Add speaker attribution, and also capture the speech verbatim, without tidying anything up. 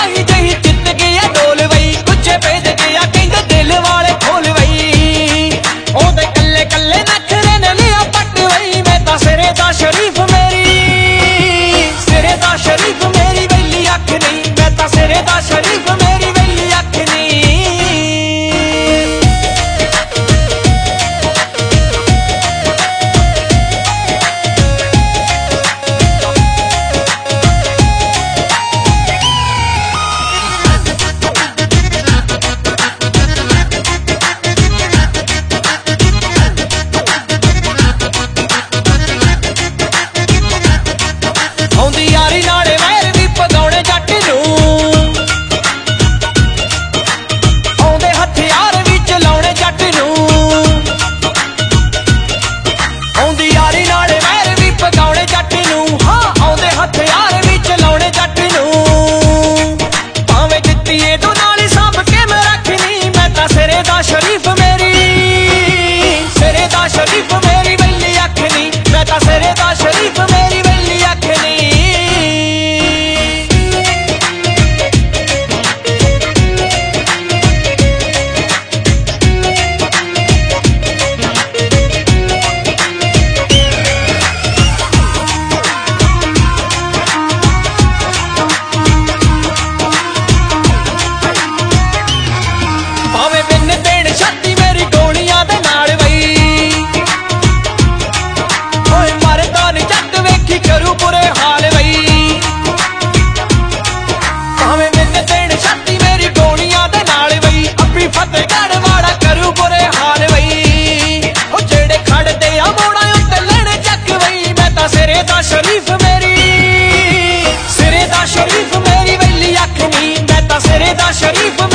Speaker 1: माही जही जित गया डोल वई कुछ भेज गया कहंदे दिल वाले खोल वई ओदे कल्ले कल्ले नखरे ने लिया पट वई मैं तां सिरे दा शरीफ मेरी सिरे दा शरीफ मेरी वेली अख नहीं मैं तां सिरे दा शरीफ मेरी वेली अख नहीं यारी नाले वैर भी पगाउणे जट नूं आउंदे हथियार भी चलाउणे जट नूं आउंदी यारी नाले वैर भी पगाउणे जट नूं हाँ आउंदे हथियार भी चलाउणे जट नूं भावें जित्तीए तू नाल सांभ के मैं रखनी मैं तां सिरे दा शरीफ मेरी सिरे दा शरीफ मेरी वेली अख नहीं मैं तां सिरे दा शरीफ मेरी वेली अख नहीं करू बुरे हाल वई भावें मैनू देण छाती मेरी गोलियां दे नाल वई अभी फतेहगढ़ वाला करू बुरे हाल वई ओ जेड़े खड़दे आ मोड़ा उत्ते लैणे चक वई मैं तां सिरे दा शरीफ मेरी सिरे दा शरीफ मेरी वेली अख नहीं मैं तां सिरे दा शरीफ